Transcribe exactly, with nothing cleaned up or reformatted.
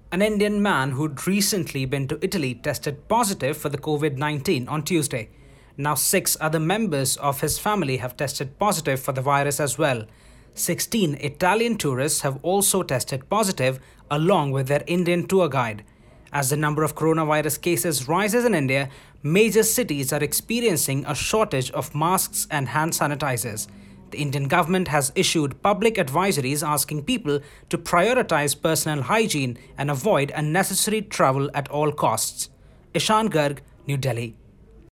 An Indian man who'd recently been to Italy tested positive for the COVID nineteen on Tuesday. Now, six other members of his family have tested positive for the virus as well. sixteen Italian tourists have also tested positive, along with their Indian tour guide. As the number of coronavirus cases rises in India, major cities are experiencing a shortage of masks and hand sanitizers. The Indian government has issued public advisories asking people to prioritize personal hygiene and avoid unnecessary travel at all costs. Ishan Garg, New Delhi.